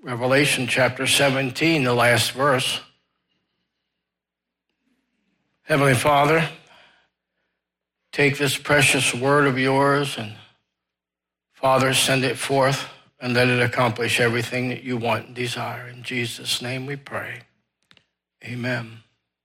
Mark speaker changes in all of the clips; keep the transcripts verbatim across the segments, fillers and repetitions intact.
Speaker 1: Revelation chapter seventeen, the last verse. Heavenly Father, take this precious word of yours and, Father, send it forth and let it accomplish everything that you want and desire. In Jesus' name we pray. Amen.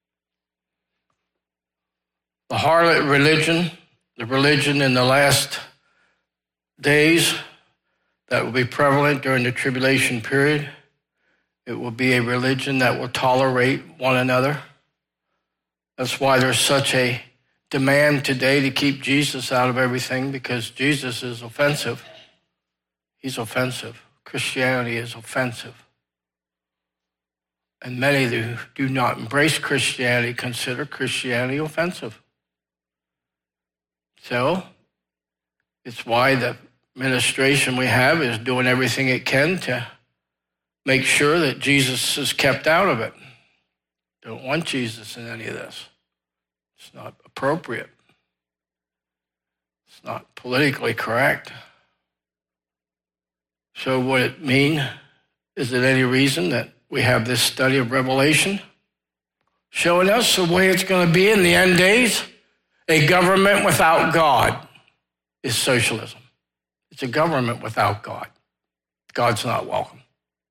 Speaker 1: The harlot religion, the religion in the last days that will be prevalent during the tribulation period, it will be a religion that will tolerate one another. That's why there's such a demand today to keep Jesus out of everything, because Jesus is offensive. He's offensive. Christianity is offensive. And many who do not embrace Christianity consider Christianity offensive. So it's why the administration we have is doing everything it can to make sure that Jesus is kept out of it. Don't want Jesus in any of this. It's not appropriate. It's not politically correct. So would it mean, is it any reason that we have this study of Revelation showing us the way it's going to be in the end days? A government without God is socialism. It's a government without God. God's not welcome.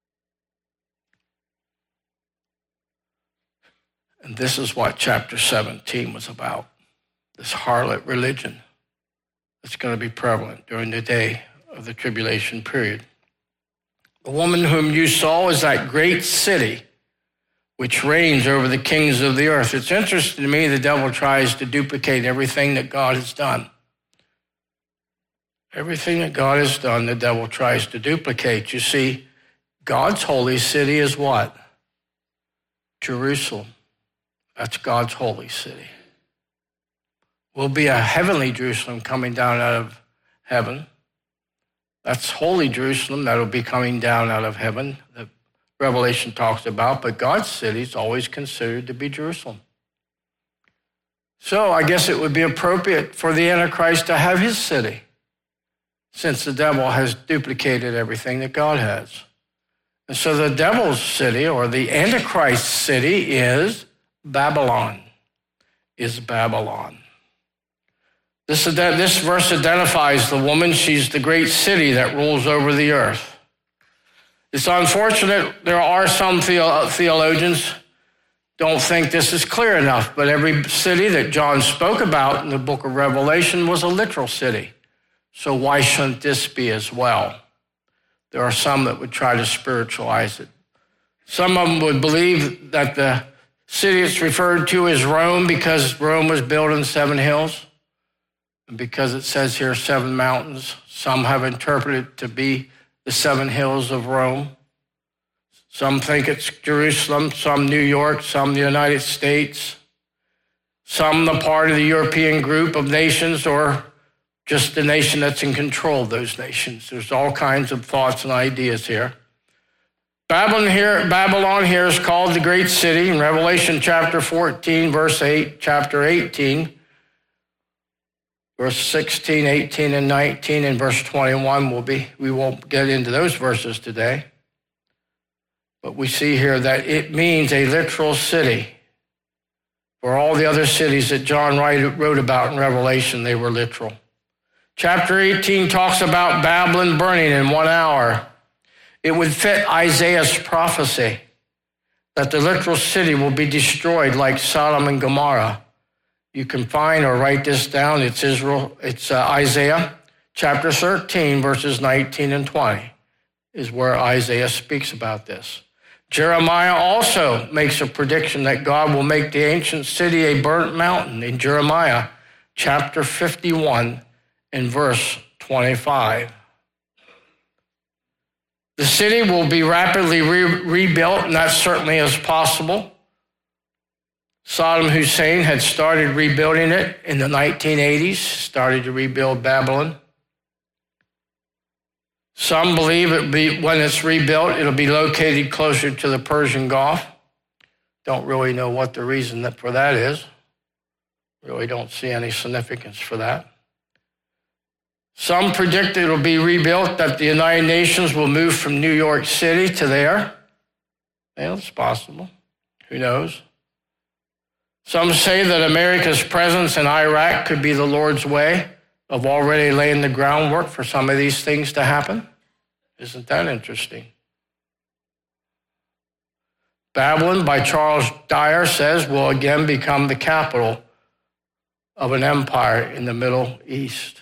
Speaker 1: And this is what chapter seventeen was about, this harlot religion that's going to be prevalent during the day of the tribulation period. The woman whom you saw is that great city which reigns over the kings of the earth. It's interesting to me the devil tries to duplicate everything that God has done. Everything that God has done, the devil tries to duplicate. You see, God's holy city is what? Jerusalem. That's God's holy city. Will be a heavenly Jerusalem coming down out of heaven. That's holy Jerusalem that'll be coming down out of heaven, that Revelation talks about, but God's city is always considered to be Jerusalem. So I guess it would be appropriate for the Antichrist to have his city, since the devil has duplicated everything that God has. And so the devil's city, or the Antichrist city, is Babylon, is Babylon. This, this verse identifies the woman. She's the great city that rules over the earth. It's unfortunate there are some theologians don't think this is clear enough, but every city that John spoke about in the book of Revelation was a literal city. So why shouldn't this be as well? There are some that would try to spiritualize it. Some of them would believe that the city it's referred to is Rome because Rome was built in seven hills. And because it says here seven mountains, some have interpreted it to be the seven hills of Rome. Some think it's Jerusalem, some New York, some the United States, some the part of the European group of nations, or just the nation that's in control of those nations. There's all kinds of thoughts and ideas here. Babylon here, Babylon here is called the great city in Revelation chapter fourteen, verse eight, chapter eighteen, verse sixteen, eighteen, and nineteen, and verse twenty-one will be, we won't get into those verses today. But we see here that it means a literal city. For all the other cities that John wrote about in Revelation, they were literal. Chapter eighteen talks about Babylon burning in one hour. It would fit Isaiah's prophecy that the literal city will be destroyed like Sodom and Gomorrah. You can find or write this down. It's Israel. It's uh, Isaiah chapter thirteen, verses nineteen and twenty is where Isaiah speaks about this. Jeremiah also makes a prediction that God will make the ancient city a burnt mountain in Jeremiah chapter fifty-one and verse twenty-five. The city will be rapidly re- rebuilt, and that certainly is possible. Saddam Hussein had started rebuilding it in the nineteen eighties, started to rebuild Babylon. Some believe it be, when it's rebuilt, it'll be located closer to the Persian Gulf. Don't really know what the reason that for that is. Really don't see any significance for that. Some predict it will be rebuilt, that the United Nations will move from New York City to there. Well, it's possible. Who knows? Some say that America's presence in Iraq could be the Lord's way of already laying the groundwork for some of these things to happen. Isn't that interesting? Babylon, by Charles Dyer, says will again become the capital of an empire in the Middle East.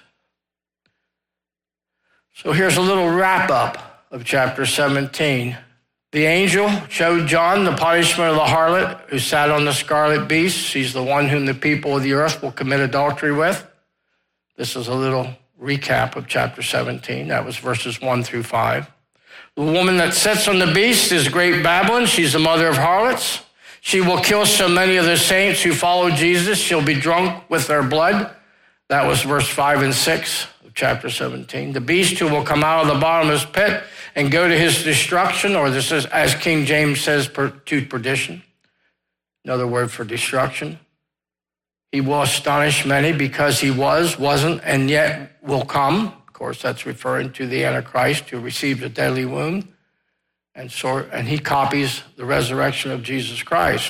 Speaker 1: So here's a little wrap-up of chapter seventeen. The angel showed John the punishment of the harlot who sat on the scarlet beast. She's the one whom the people of the earth will commit adultery with. This is a little recap of chapter seventeen. That was verses one through five. The woman that sits on the beast is great Babylon. She's the mother of harlots. She will kill so many of the saints who follow Jesus. She'll be drunk with their blood. That was verse five and six of chapter seventeen. The beast who will come out of the bottomless pit and go to his destruction, or this is, as King James says, to perdition. Another word for destruction. He will astonish many because he was, wasn't, and yet will come. Of course, that's referring to the Antichrist who received a deadly wound. And so, and he copies the resurrection of Jesus Christ.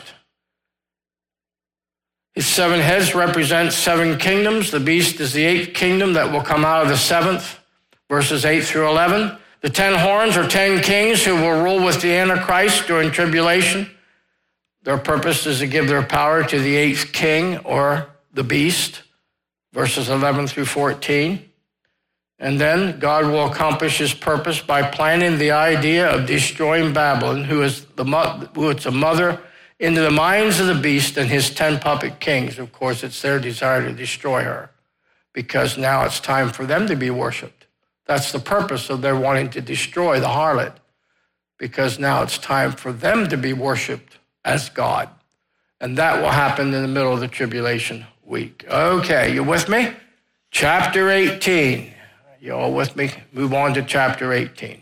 Speaker 1: His seven heads represent seven kingdoms. The beast is the eighth kingdom that will come out of the seventh, verses eight through eleven. The ten horns are ten kings who will rule with the Antichrist during tribulation. Their purpose is to give their power to the eighth king, or the beast, verses eleven through fourteen. And then God will accomplish his purpose by planting the idea of destroying Babylon, who is the who is a mother, into the minds of the beast and his ten puppet kings. Of course, it's their desire to destroy her, because now it's time for them to be worshiped. That's the purpose of their wanting to destroy the harlot, because now it's time for them to be worshiped as God. And that will happen in the middle of the tribulation week. Okay, you with me? Chapter eighteen. You all with me? Move on to chapter eighteen.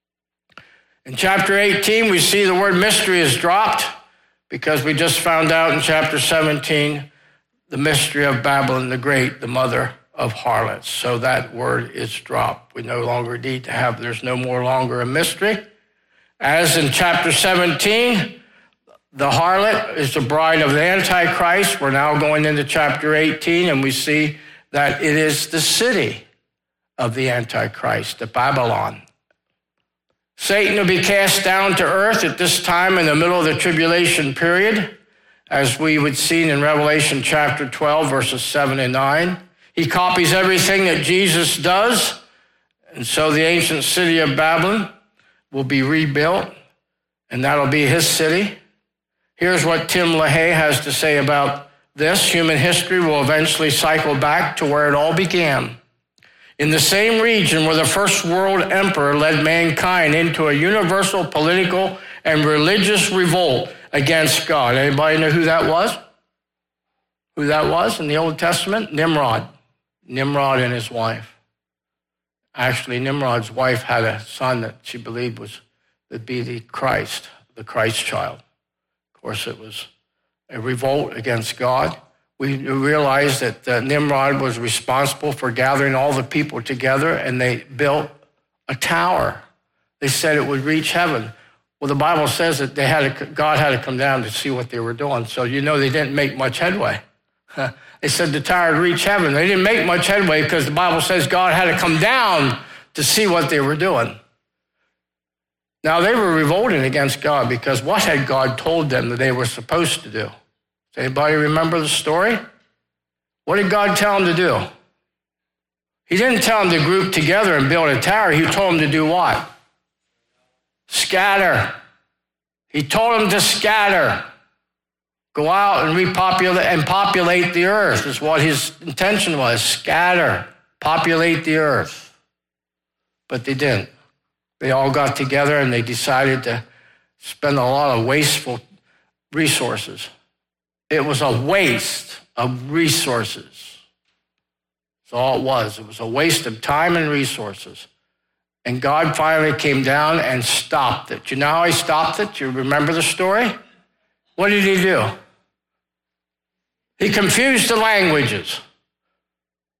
Speaker 1: In chapter eighteen, we see the word mystery is dropped, because we just found out in chapter seventeen the mystery of Babylon the Great, the mother of harlots. So that word is dropped. We no longer need to have, there's no more longer a mystery. As in chapter seventeen, the harlot is the bride of the Antichrist. We're now going into chapter eighteen, and we see that it is the city of the Antichrist, the Babylon. Satan will be cast down to earth at this time in the middle of the tribulation period, as we would see in Revelation chapter twelve, verses seven and nine. He copies everything that Jesus does, and so the ancient city of Babylon will be rebuilt, and that'll be his city. Here's what Tim LaHaye has to say about this. Human history will eventually cycle back to where it all began. In the same region where the first world emperor led mankind into a universal political and religious revolt against God. Anybody know who that was? Who that was in the Old Testament? Nimrod. Nimrod and his wife. Actually, Nimrod's wife had a son that she believed was would be the Christ, the Christ child. Of course, it was a revolt against God. We realized that uh, Nimrod was responsible for gathering all the people together, and they built a tower. They said it would reach heaven. Well, the Bible says that they had to, God had to come down to see what they were doing. So you know they didn't make much headway. They said the tower would reach heaven. They didn't make much headway because the Bible says God had to come down to see what they were doing. Now, they were revolting against God because what had God told them that they were supposed to do? Does anybody remember the story? What did God tell them to do? He didn't tell them to group together and build a tower. He told them to do what? Scatter. He told them to scatter. Go out and repopulate and populate the earth is what his intention was. Scatter, populate the earth. But they didn't. They all got together and they decided to spend a lot of wasteful resources. It was a waste of resources. That's all it was. It was a waste of time and resources. And God finally came down and stopped it. You know how he stopped it? You remember the story? What did he do? He confused the languages.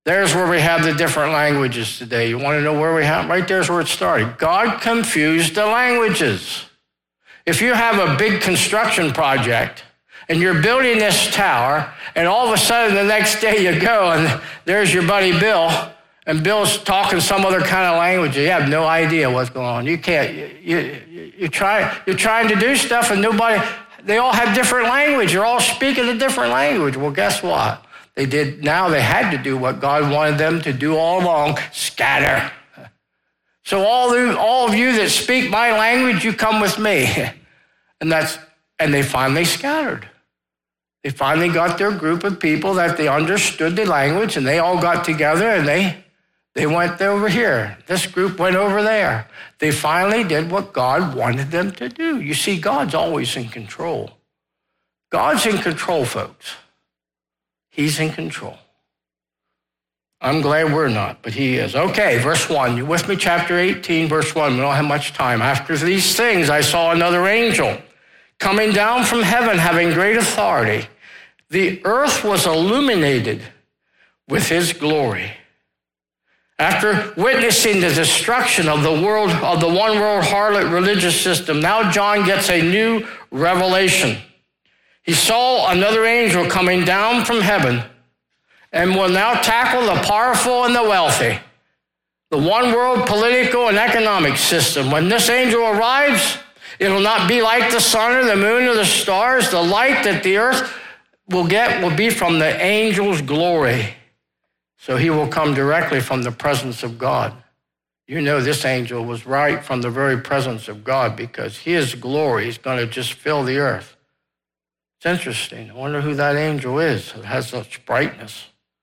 Speaker 1: There's where we have the different languages today. You want to know where we have? Right there's where it started. God confused the languages. If you have a big construction project and you're building this tower, and all of a sudden the next day you go and there's your buddy Bill, and Bill's talking some other kind of language. You have no idea what's going on. You can't, you, you, you try, you're trying to do stuff and nobody, they all have different language. You're all speaking a different language. Well, guess what? They did, now they had to do what God wanted them to do all along, scatter. So all, the, all of you that speak my language, you come with me. And that's, and they finally scattered. They finally got their group of people that they understood the language, and they all got together and they, they went over here. This group went over there. They finally did what God wanted them to do. You see, God's always in control. God's in control, folks. He's in control. I'm glad we're not, but he is. Okay, verse one. You with me? Chapter eighteen, verse one. We don't have much time. After these things, I saw another angel coming down from heaven, having great authority. The earth was illuminated with his glory. After witnessing the destruction of the world, of the one world harlot religious system, now John gets a new revelation. He saw another angel coming down from heaven and will now tackle the powerful and the wealthy, the one world political and economic system. When this angel arrives, it'll not be like the sun or the moon or the stars. The light that the earth will get will be from the angel's glory. So he will come directly from the presence of God. You know this angel was right from the very presence of God because his glory is going to just fill the earth. It's interesting. I wonder who that angel is that has such brightness.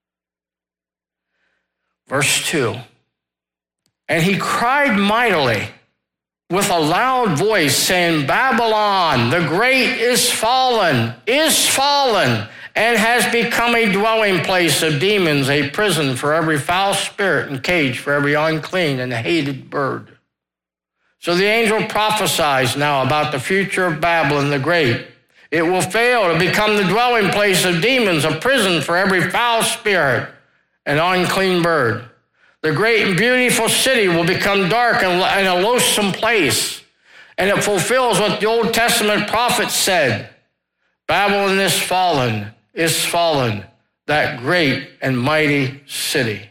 Speaker 1: Verse two. And he cried mightily with a loud voice, saying, Babylon, the great is fallen, is fallen, and has become a dwelling place of demons, a prison for every foul spirit and cage for every unclean and hated bird. So the angel prophesies now about the future of Babylon the Great. It will fail to become the dwelling place of demons, a prison for every foul spirit and unclean bird. The great and beautiful city will become dark and a loathsome place, and it fulfills what the Old Testament prophets said. Babylon is fallen, is fallen, that great and mighty city.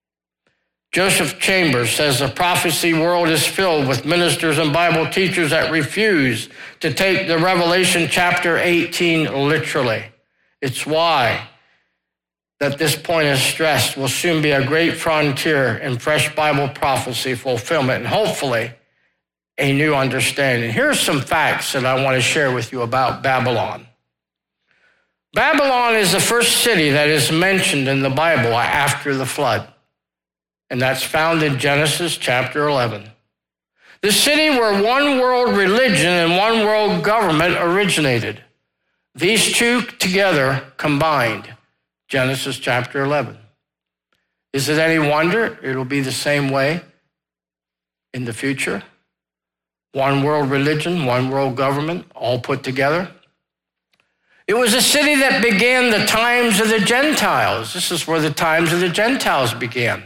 Speaker 1: Joseph Chambers says the prophecy world is filled with ministers and Bible teachers that refuse to take the Revelation chapter eighteen literally. It's why that this point is stressed will soon be a great frontier in fresh Bible prophecy fulfillment and hopefully a new understanding. Here are some facts that I want to share with you about Babylon. Babylon is the first city that is mentioned in the Bible after the flood, and that's found in Genesis chapter eleven. The city where one world religion and one world government originated. These two together combined. Genesis chapter eleven. Is it any wonder it'll be the same way in the future? One world religion, one world government, all put together. It was a city that began the times of the Gentiles. This is where the times of the Gentiles began.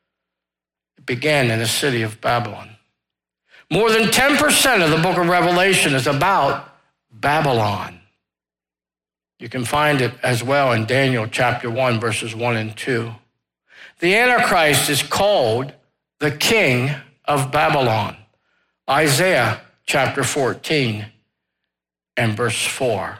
Speaker 1: It began in the city of Babylon. More than ten percent of the book of Revelation is about Babylon. You can find it as well in Daniel chapter one, verses one and two. The Antichrist is called the king of Babylon. Isaiah chapter fourteen and verse four.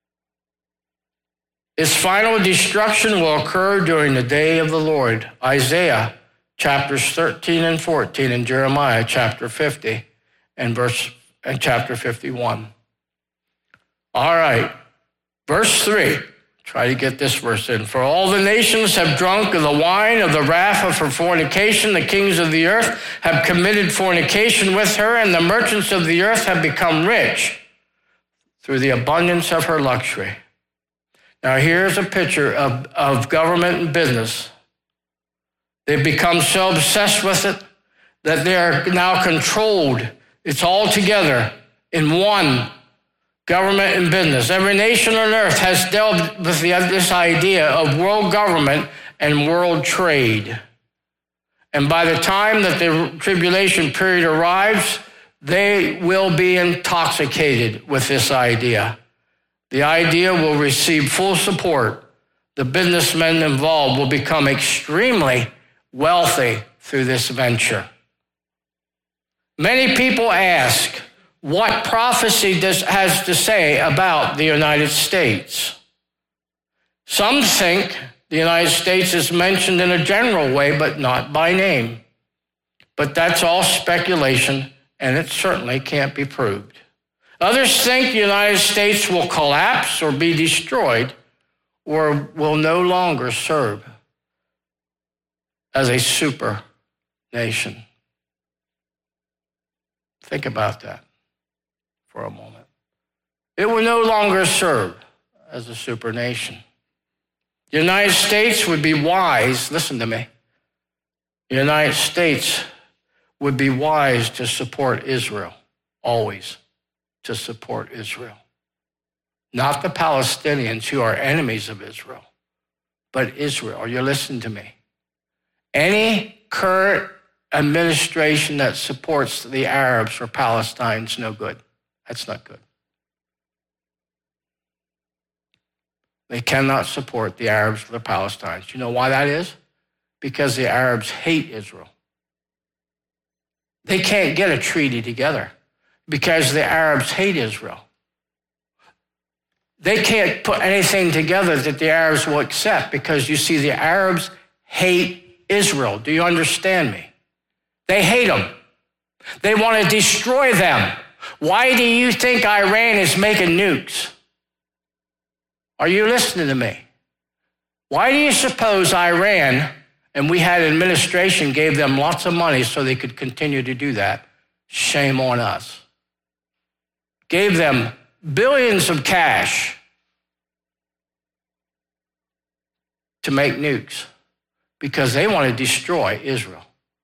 Speaker 1: Its final destruction will occur during the day of the Lord. Isaiah chapters thirteen and fourteen and Jeremiah chapter fifty and verse and chapter fifty-one. All right. Verse three, try to get this verse in. For all the nations have drunk of the wine of the wrath of her fornication. The kings of the earth have committed fornication with her, and the merchants of the earth have become rich through the abundance of her luxury. Now here's a picture of, of government and business. They've become so obsessed with it that they are now controlled. It's all together in one government and business. Every nation on earth has dealt with the, this idea of world government and world trade. And by the time that the tribulation period arrives, they will be intoxicated with this idea. The idea will receive full support. The businessmen involved will become extremely wealthy through this venture. Many people ask what prophecy does, has to say about the United States. Some think the United States is mentioned in a general way, but not by name. But that's all speculation, and it certainly can't be proved. Others think the United States will collapse or be destroyed or will no longer serve as a super nation. Think about that for a moment. It will no longer serve as a super nation. The United States would be wise, listen to me, the United States would be wise to support Israel, always to support Israel. Not the Palestinians who are enemies of Israel, but Israel. Are you listening to me? Any current administration that supports the Arabs or Palestine is no good. That's not good. They cannot support the Arabs or the Palestinians. You know why that is? Because the Arabs hate Israel. They can't get a treaty together because the Arabs hate Israel. They can't put anything together that the Arabs will accept because, you see, the Arabs hate Israel. Do you understand me? They hate them. They want to destroy them. Why do you think Iran is making nukes? Are you listening to me? Why do you suppose Iran, and we had administration, gave them lots of money so they could continue to do that? Shame on us. Gave them billions of cash to make nukes because they want to destroy Israel.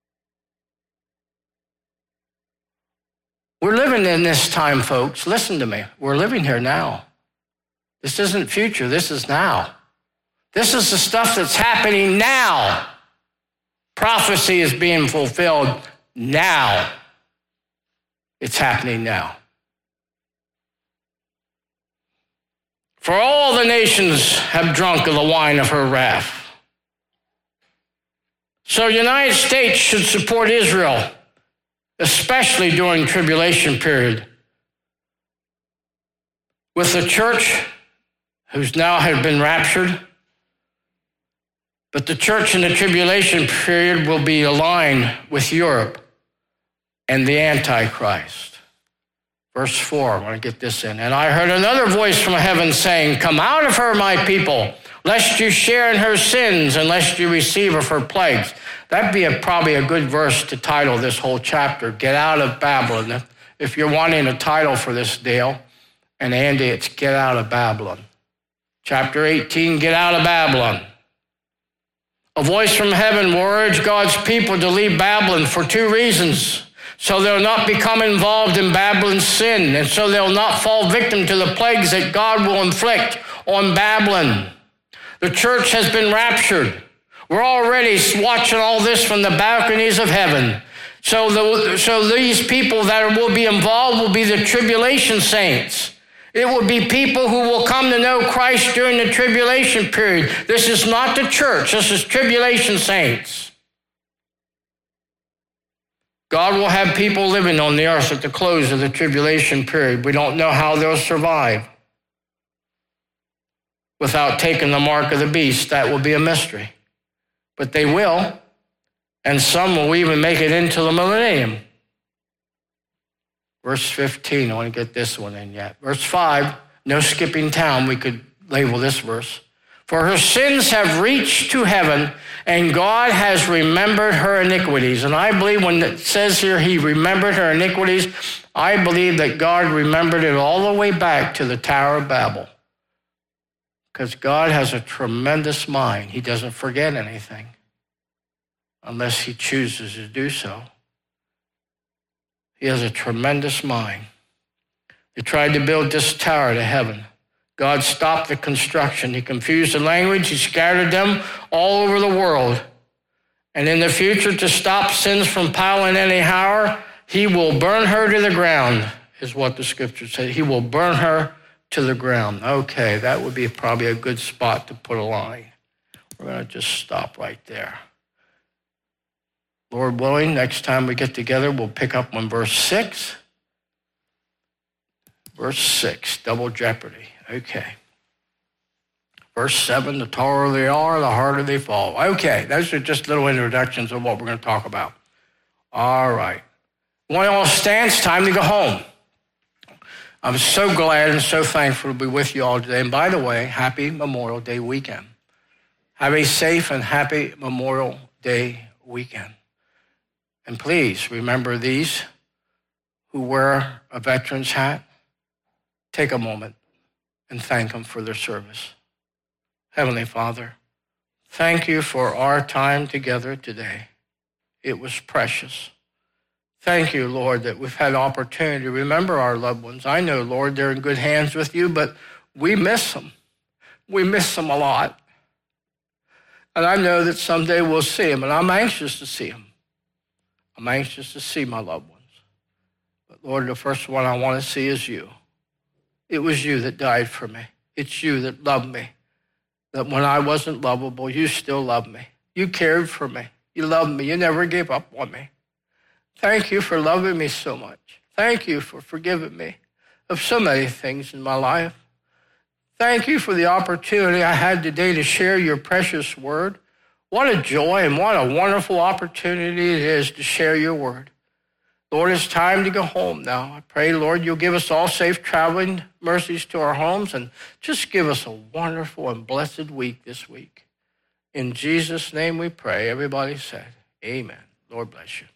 Speaker 1: We're living in this time, folks. Listen to me. We're living here now. This isn't future. This is now. This is the stuff that's happening now. Prophecy is being fulfilled now. It's happening now. For all the nations have drunk of the wine of her wrath. So the United States should support Israel, especially during tribulation period. With the church, who's now have been raptured, but the church in the tribulation period will be aligned with Europe and the Antichrist. Verse four, I want to get this in. And I heard another voice from heaven saying, "Come out of her, my people, lest you share in her sins, and lest you receive of her plagues." That'd be a, probably a good verse to title this whole chapter, Get Out of Babylon. If, if you're wanting a title for this, Dale and Andy, it's Get Out of Babylon. Chapter eighteen, Get Out of Babylon. A voice from heaven will urge God's people to leave Babylon for two reasons. So they'll not become involved in Babylon's sin, and so they'll not fall victim to the plagues that God will inflict on Babylon. The church has been raptured. We're already watching all this from the balconies of heaven. So, the, so these people that will be involved will be the tribulation saints. It will be people who will come to know Christ during the tribulation period. This is not the church. This is tribulation saints. God will have people living on the earth at the close of the tribulation period. We don't know how they'll survive without taking the mark of the beast. That will be a mystery. But they will, and some will even make it into the millennium. Verse fifteen, I want to get this one in yet. Verse five, no skipping town, we could label this verse. For her sins have reached to heaven, and God has remembered her iniquities. And I believe when it says here he remembered her iniquities, I believe that God remembered it all the way back to the Tower of Babel. Because God has a tremendous mind. He doesn't forget anything unless he chooses to do so. He has a tremendous mind. They tried to build this tower to heaven. God stopped the construction. He confused the language. He scattered them all over the world. And in the future, to stop sins from piling any higher, he will burn her to the ground, is what the scripture says. He will burn her to the ground. Okay, that would be probably a good spot to put a line. We're going to just stop right there. Lord willing, next time we get together, we'll pick up on verse six. Verse six, double jeopardy. Okay. Verse seven, the taller they are, the harder they fall. Okay, those are just little introductions of what we're going to talk about. All right. When all stand, it's time to go home. I'm so glad and so thankful to be with you all today. And by the way, happy Memorial Day weekend. Have a safe and happy Memorial Day weekend. And please remember these who wear a veteran's hat. Take a moment and thank them for their service. Heavenly Father, thank you for our time together today. It was precious. Thank you, Lord, that we've had opportunity to remember our loved ones. I know, Lord, they're in good hands with you, but we miss them. We miss them a lot. And I know that someday we'll see them, and I'm anxious to see them. I'm anxious to see my loved ones. But Lord, the first one I want to see is you. It was you that died for me. It's you that loved me. That when I wasn't lovable, you still loved me. You cared for me. You loved me. You never gave up on me. Thank you for loving me so much. Thank you for forgiving me of so many things in my life. Thank you for the opportunity I had today to share your precious word. What a joy and what a wonderful opportunity it is to share your word. Lord, it's time to go home now. I pray, Lord, you'll give us all safe traveling mercies to our homes and just give us a wonderful and blessed week this week. In Jesus' name we pray. Everybody said, amen. Lord bless you.